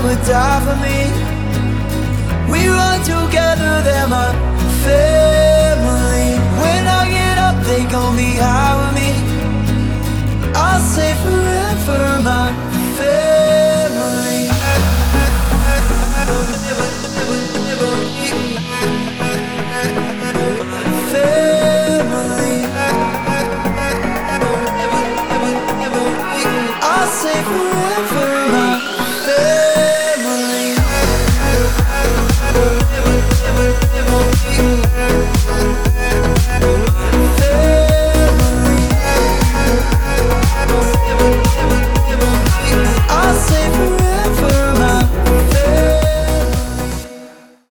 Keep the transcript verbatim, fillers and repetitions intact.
would die for me. We run together, they're my family. When I get up, they gon' be high with me. I'll say forever, my